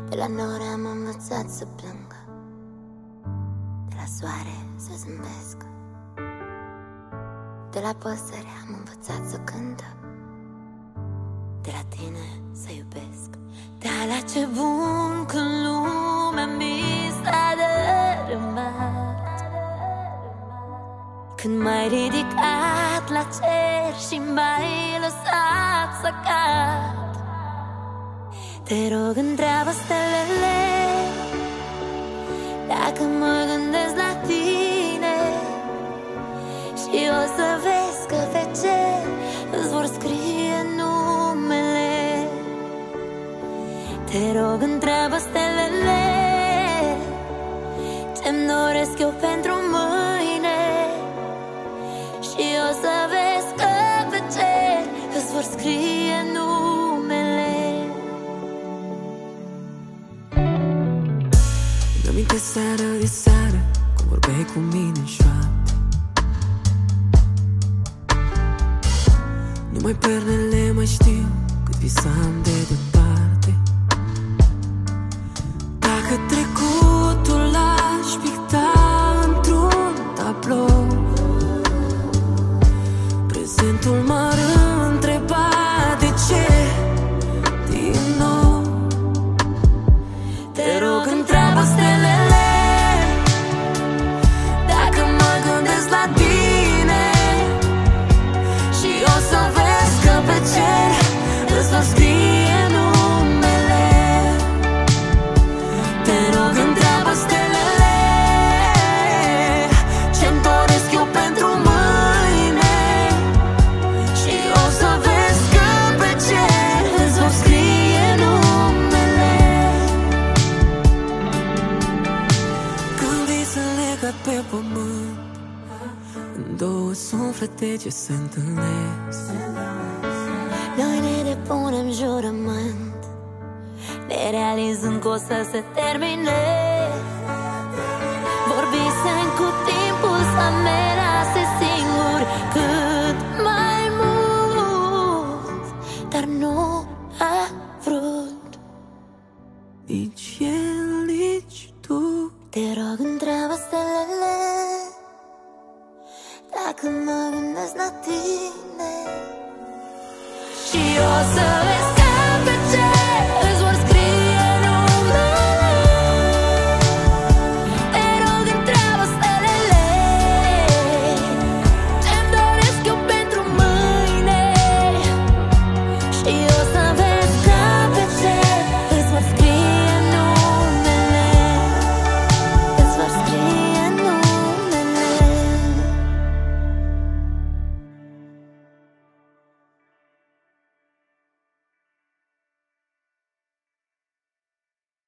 De la nori am învățat să plâng, de la soare să zâmbesc, de la păsări am învățat să cânt, de la tine să iubesc. Dar la ce bun când lumea mi s-a dărâmat, când m-ai ridicat la cer și m-ai lăsat să cad. Te rog, întreabă stelele dacă mă gândesc la tine, și o să vezi că pe cer îți vor scrie numele. Te rog, întreabă stelele ce-mi doresc eu pentru mâine, și o să vezi că pe cer îți vor scrie numele. Aminte seară de seară, cum vorbeai cu mine în șoaptă. Numai pernele mai știu cât visam de departe. Dacă trecutul l-aș picta într-un tablou, prezentul m-ar întreba de ce din nou. Te rog, întreabă stelele dacă mă gândesc la tine, și o să vezi că pe cer îți vor scrie numele. Te rog, întreabă stelele ce-mi doresc eu pentru mâine, și o să vezi că pe cer îți vor scrie numele. Când visă legat pe pământ, în două suflete ce se întâlnesc, Noi ne depunem jurământ, ne realizând că o să se termine. Vorbisem cu timpul să ne lase singur cât mai mult, dar nu a vrut. nici el.